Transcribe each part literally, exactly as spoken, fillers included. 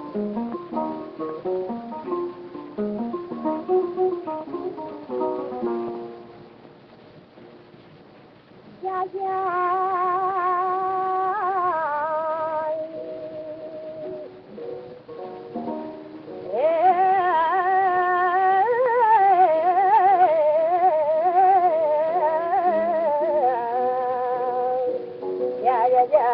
Ya, ya. Ya, ya, ya.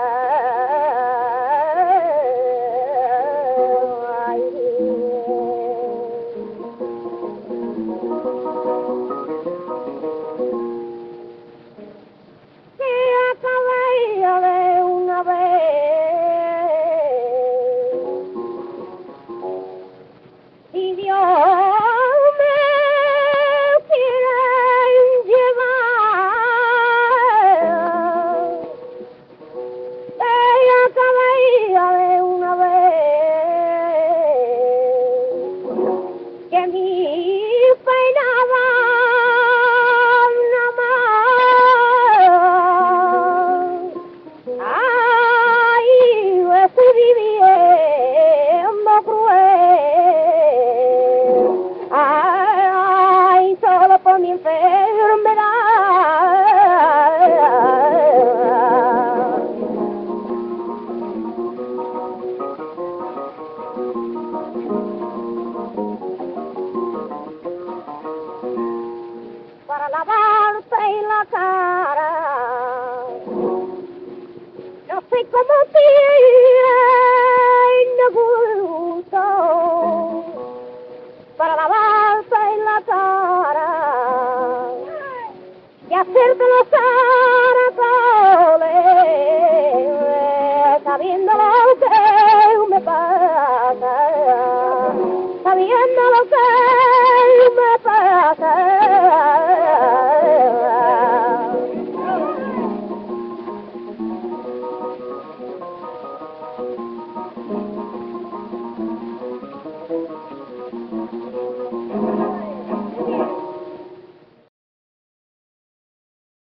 De una vez y Dios me quiere llevar, ella cabella de una vez que mi peinaba viviendo cruel, ay, solo por mi enfermedad. Para lavarte la cara, no sé cómo tiene gusto para lavarse en la cara y hacerte los